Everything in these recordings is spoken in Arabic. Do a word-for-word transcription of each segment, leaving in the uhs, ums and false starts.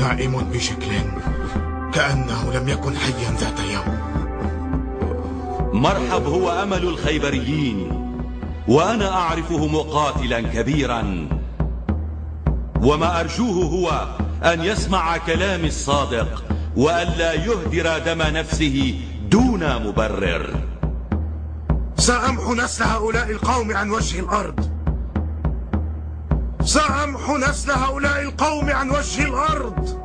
نائم بشكل كأنه لم يكن حيا ذات يوم. مرحب، هو أمل الخيبريين، وأنا أعرفه مقاتلا كبيرا، وما أرجوه هو أن يسمع كلامي الصادق وألا يهدر دم نفسه دون مبرر. سأمحو نسل هؤلاء القوم عن وجه الأرض. سأمحو نسل هؤلاء القوم عن وجه الأرض.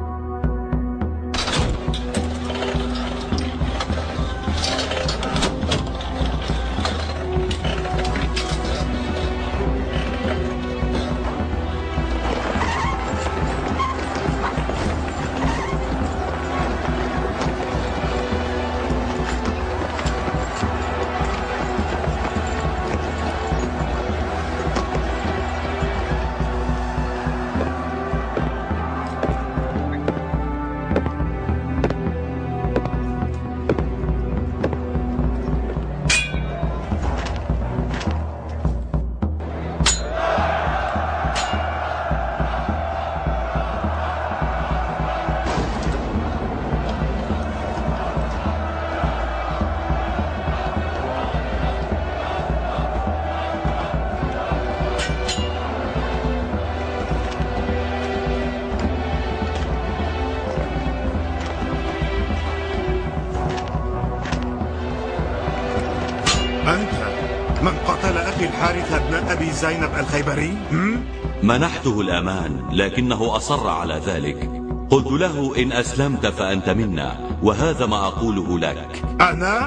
من قتل أخي الحارث ابن أبي زينب الخيبري؟ منحته الأمان لكنه أصر على ذلك. قلت له إن أسلمت فأنت منا، وهذا ما أقوله لك. أنا؟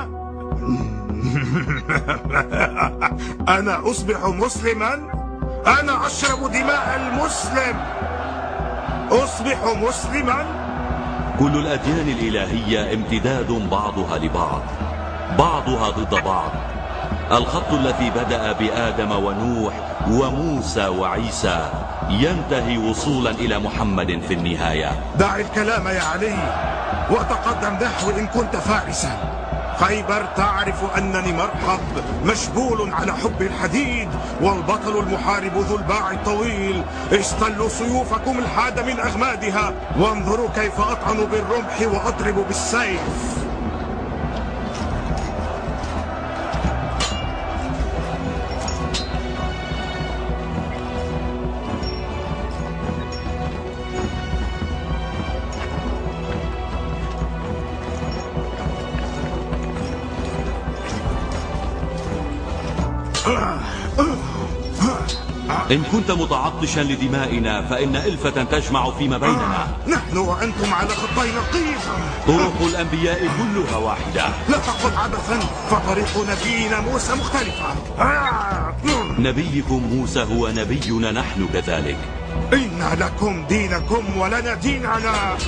أنا أصبح مسلما؟ أنا أشرب دماء المسلم؟ أصبح مسلما؟ كل الأديان الإلهية امتداد بعضها لبعض، بعضها ضد بعض. الخط الذي بدأ بآدم ونوح وموسى وعيسى ينتهي وصولا إلى محمد في النهاية. دع الكلام يا علي وتقدم نحو إن كنت فارسا. خيبر تعرف أنني مرحب مشبول على حب الحديد، والبطل المحارب ذو الباع الطويل. استلوا سيوفكم الحاد من أغمادها، وانظروا كيف أطعن بالرمح وأضرب بالسيف. إن كنت متعطشا لدمائنا فإن ألفة تجمع فيما بيننا. نحن وأنتم على خطي نقيض. طرق الأنبياء كلها واحدة. لا تقل عبثا، فطريق نبينا موسى مختلفة. نبيكم موسى هو نبينا نحن كذلك. إن لكم دينكم ولنا ديننا.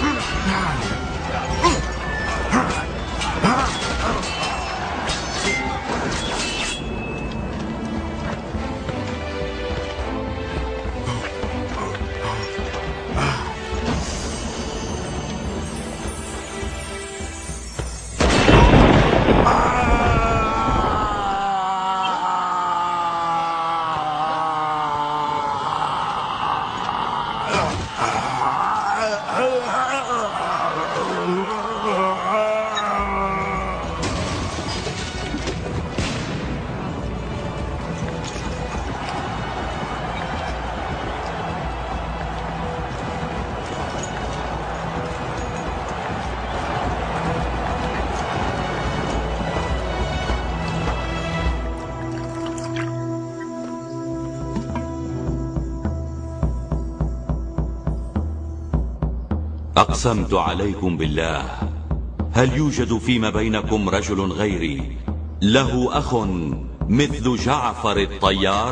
أقسمت عليكم بالله، هل يوجد فيما بينكم رجل غيري له أخ مثل جعفر الطيار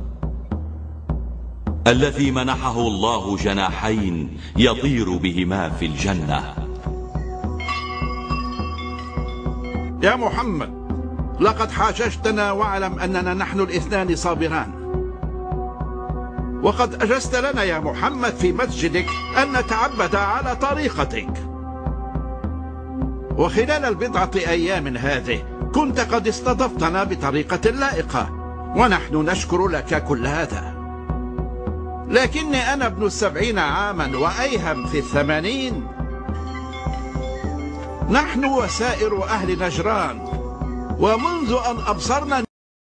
الذي منحه الله جناحين يطير بهما في الجنة؟ يا محمد، لقد حاججتنا واعلم أننا نحن الاثنان صابران، وقد أجزت لنا يا محمد في مسجدك أن نتعبد على طريقتك، وخلال البضعة أيام هذه كنت قد استضفتنا بطريقة لائقة، ونحن نشكر لك كل هذا. لكني أنا ابن السبعين عاما وأيهم في الثمانين. نحن وسائر أهل نجران، ومنذ أن أبصرنا